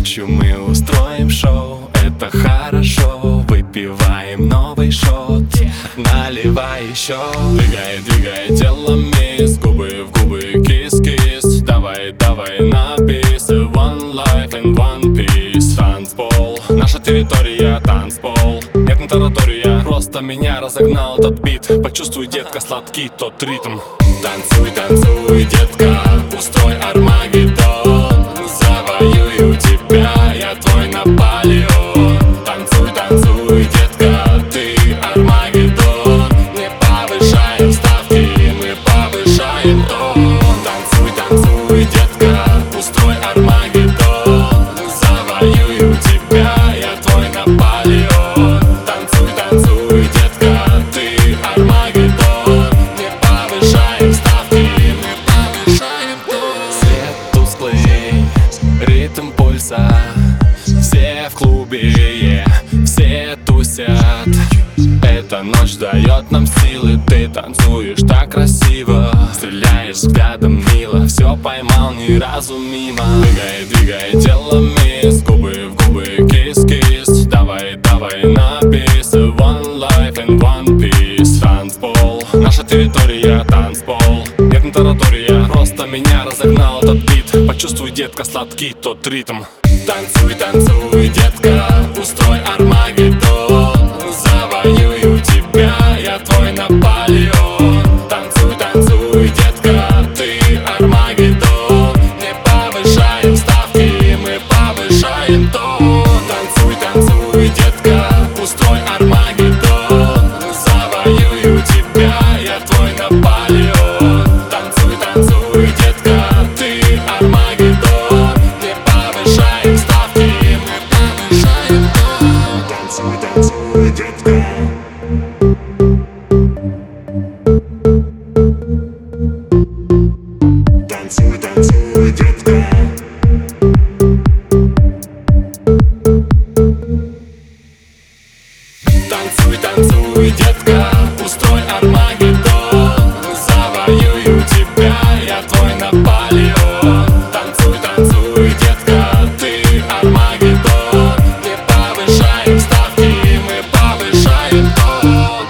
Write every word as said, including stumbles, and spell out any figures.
ночью мы устроим шоу. Это хорошо, выпиваем новый шот. Наливай еще. Двигай, двигай телами, с губы в губы, кис-кис. Давай, давай на бис. One life and one piece. Танцпол, наша территория, танцпол. Нет, не таратория, просто меня разогнал этот бит. Почувствуй, детка, сладкий тот ритм. Танцуй, танцуй, детка, устрой Армагеддон. Завоюю тебя, я твой Наполеон. Танцуй, танцуй, детка, ты Армагеддон. Не повышаем ставки, мы повышаем тон. Танцуй, танцуй, детка, устрой Армагеддон. Завоюю тебя, я твой Наполеон. Танцуй, танцуй, детка, ты Армагеддон. Не повышаем ставки, мы повышаем тон. Свет тусклый, ритм пульса. Все в клубе, yeah, все тусят. Эта ночь дает нам силы. Ты танцуешь так красиво, стреляешь взглядом мило. Все поймал ни разу мимо. Двигай, двигай телами, с губы в губы, кис-кис. Давай, давай на бис. One life and one piece. Танцпол, наша территория, танцпол. Нет, не таратория, просто меня разогнал этот бит. Почувствуй, детка, сладкий тот ритм. Танцуй, танцуй, детка, устрой Армагеддон. Завоюю тебя, я твой Наполеон. Танцуй, танцуй, детка, ты Армагеддон. Не повышаем ставки, мы повышаем тон. Танцуй, танцуй, детка, устрой Армагеддон. Завоюю тебя, я твой Наполеон. Танцуй, танцуй, детка, ты Армагеддон. Не повышаем ставки, мы повышаем тон. Танцуй, танцуй, детка. Танцуй, танцуй, детка. Танцуй, танцуй, детка, устрой Армагеддон. Завоюю тебя, я твой Наполеон. Танцуй, танцуй, детка, ты Армагеддон. Не повышаем ставки, мы повышаем тон.